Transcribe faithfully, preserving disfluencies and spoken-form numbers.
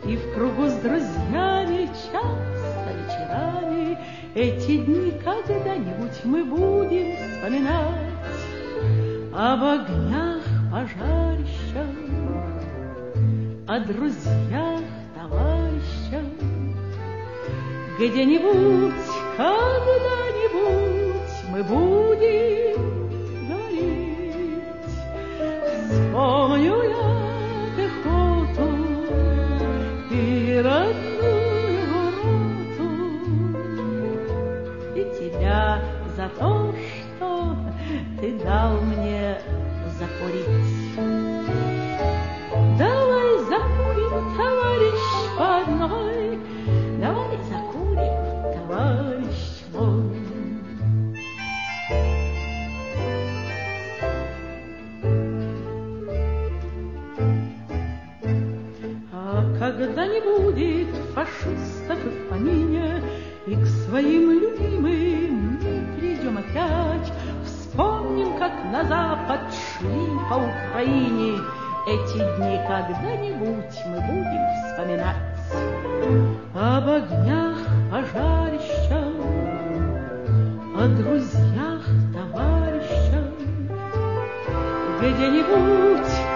И в кругу с друзьями часто вечерами эти дни когда-нибудь мы будем вспоминать. Об огнях, пожарищах, о друзьях, товарищах. Где-нибудь, когда-нибудь мы будем говорить. Вспомню я пехоту и родную роту, и тебя за то, что ты дал мне закурить. Давай закурим, товарищ, по одной, давай закурим, товарищ мой. А когда не будет фашистов и в помине, и к своим любимым мы придем опять, вспомним, как на запад шли по Украине. Эти дни когда-нибудь мы будем вспоминать. Об огнях, пожарищах, о друзьях, товарищах. Где-нибудь,